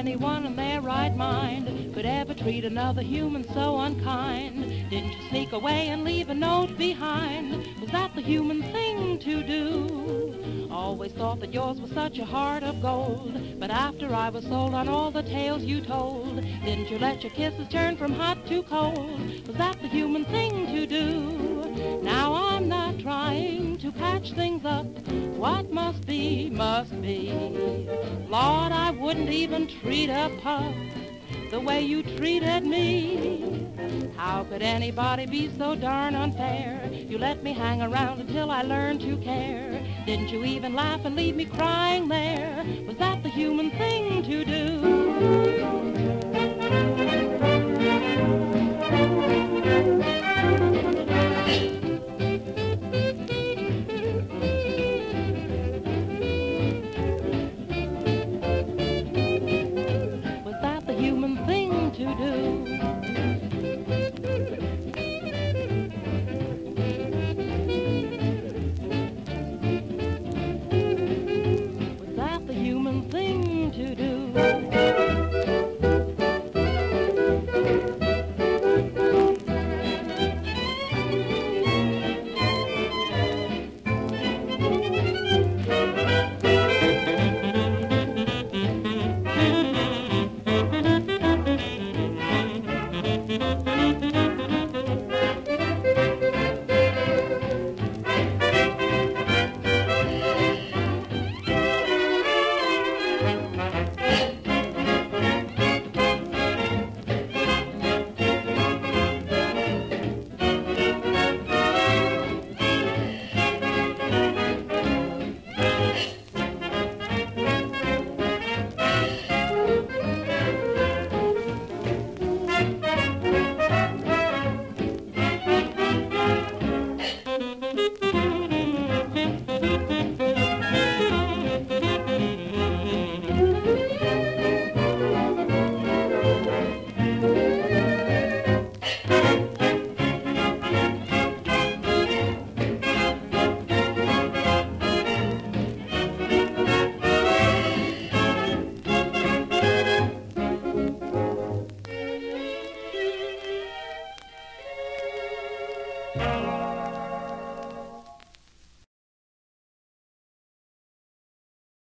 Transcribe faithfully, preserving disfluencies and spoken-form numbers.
anyone in their right mind could ever treat another human so unkind? Didn't you sneak away and leave a note behind? Was that the human thing to do? Always thought that yours was such a heart of gold, but after I was sold on all the tales you told, didn't you let your kisses turn from hot to cold? Was that the human thing to do? Now I'm not trying to patch things up. What must be, must be. Lord, I wouldn't even treat a pup the way you treated me. How could anybody be so darn unfair? You let me hang around until I learned to care. Didn't you even laugh and leave me crying there? Was that the human thing to